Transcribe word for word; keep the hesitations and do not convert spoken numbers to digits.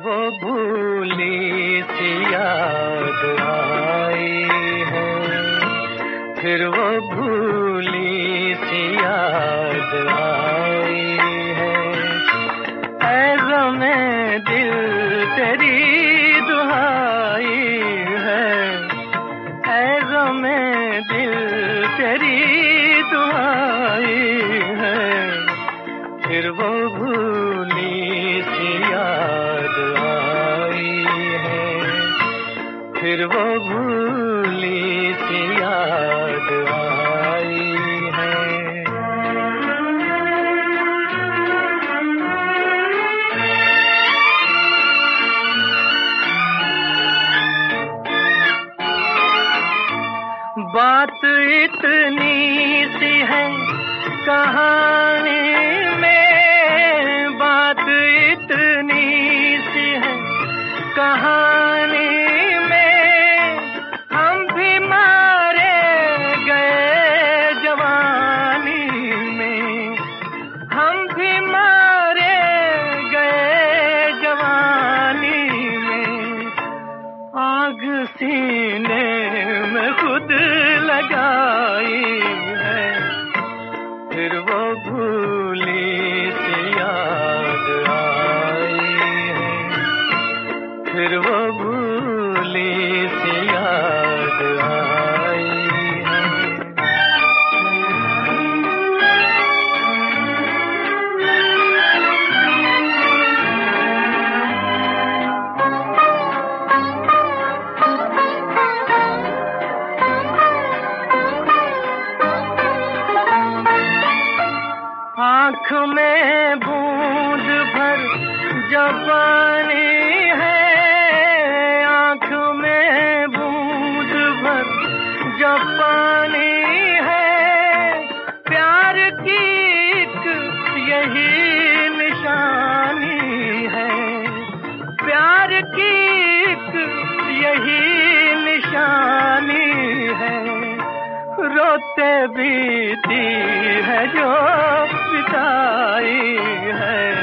वो भूली सी याद आई है, फिर वो भूली सी याद आई है। ऐ ज़मे दिल तेरी दुहाई है, ऐ ज़मे दिल तेरी दुहाई है, फिर वो भूली सी याद आई है, फिर वो भूली सी याद आई है। बात इतनी सी है कहानी में, बात इतनी सी है कहानी में, हम भी मारे गए जवानी में, हम भी मारे गए जवानी में। आग सीने में खुद लगाई है, फिर वो भूली सी याद आई है, फिर वो भूली सी याद आई है। आँख में बूंद भर जब पानी है, आँख में बूंद भर जब पानी है, प्यार की एक यही निशानी है, प्यार की एक यही निशानी है। रोते बीती है जो बिताई है,